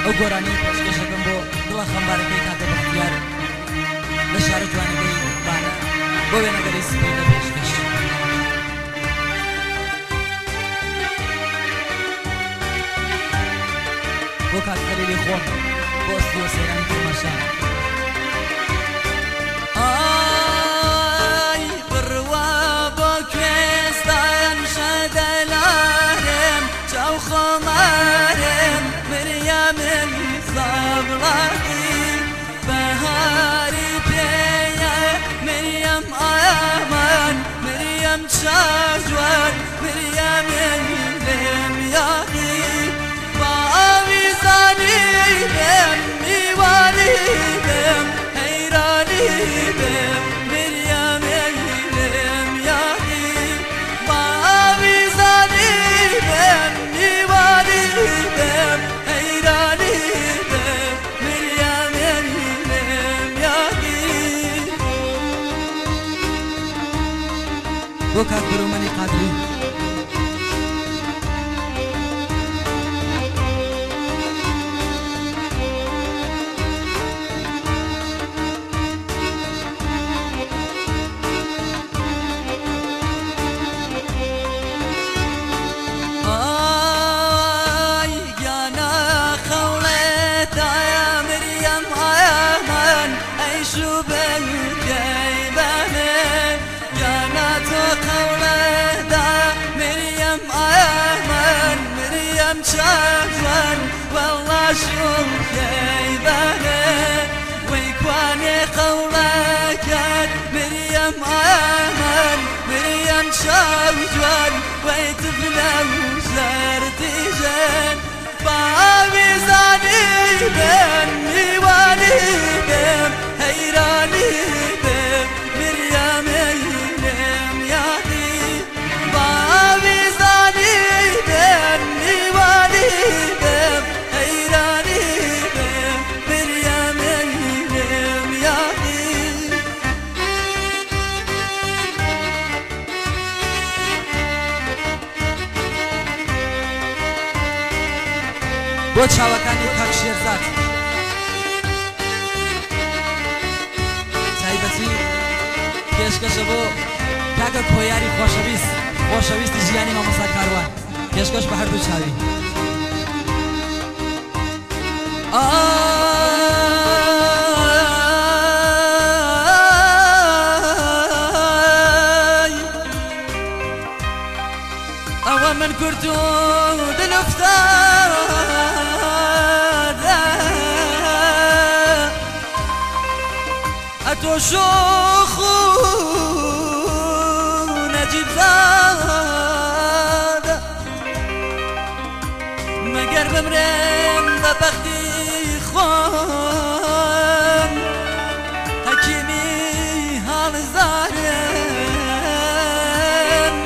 ئەو گۆرانی پێشکەشەکەم بۆ دڵە خەمبارەکەی کاکە بەختیار لە شارە جوانەکەی بانە بۆ وێنەگەری سپەی لە پێشکەش بۆ کاک خەلیلی خۆم بۆ ئەستی و سەیرانی تەماشا ئای بڕوا بۆ کوێستان شەدەلارم چاو خۆمارم مریەمم سابڵاقی بەهاری پێیە مریەم ئامان مریەم چاجوان مریەمم لێم یاقی با ئاویزانی بێم میوانی بێم حەیرانی بێم مریەمم لێم یاقی با ئاویزانی بێم میوانی بێم حەیرانی بێم مریەمم لێم یاقی بۆ کاک بەرەومەنی قادری شافن والله شوف جايبانه ويكواني قولك مريم آمن مريم شافن ويتفلى وزارتي جن بابي زاني بن ميواني بن حيراني بن مريم يلم ياقي بابي زاني بن ميواني بن حيراني بن مريم يلم ياقي بۆ چاوەکانی کاک شێرزاد تایبەتی پێشکەشە بۆ کاکە کۆیاری خۆشەویستی ژیانی مامۆستا کاروان پێشکەش بە هەردوو چاوی ئەوە من کورد و دل افتاده ئەتۆ شۆخ و نەجیب زادە مەگەر بمرێم بە بەختی خۆم حەکیمی هاڵزارم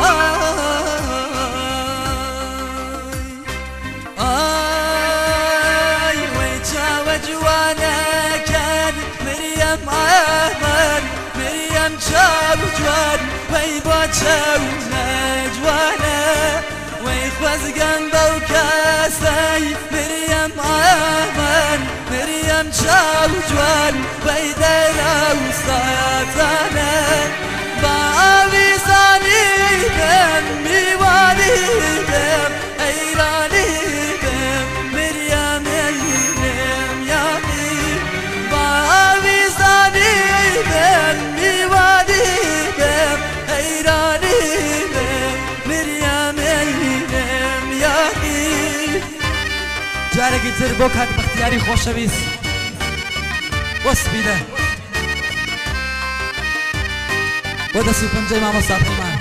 ئای وەی چاوە جوانەکەن مریم ئەمەن مریم چاو جوان وەی بۆ چاو نەجوانە وەی خوەزگەن بەو کەسەی مریم ئەمەن مریم چاو جوان وەی دەرە و ساتانە با ئاویزانی بێم میوانی بێم حەیرانی بێم مریم لێم یاقی با ئاویزانی بێم میوانی بێم حەیرانی بێم مریم لێم یاقی جارێکی تر بۆ کاک بەختیاری خۆشەویست بۆ سپیدە بۆ دەستی و پەنجەی مامۆستا پەیمان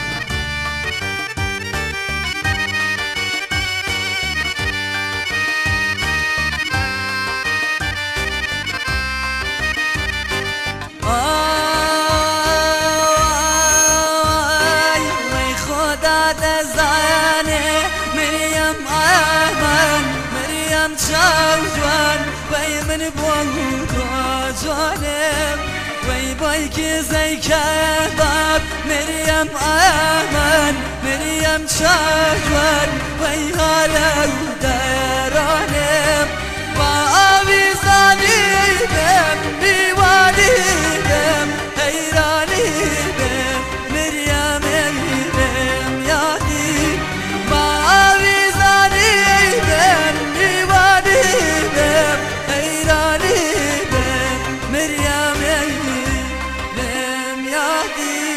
ئای وەی خۆدا دەزانێ مریم ئەمەن مریم چاو جوان وەی من بۆ تۆ جوانم وەی بۆی کیزەی کەباب مریم ئەمەن مریم چاو جوان وەی هەرە و دەرانم دی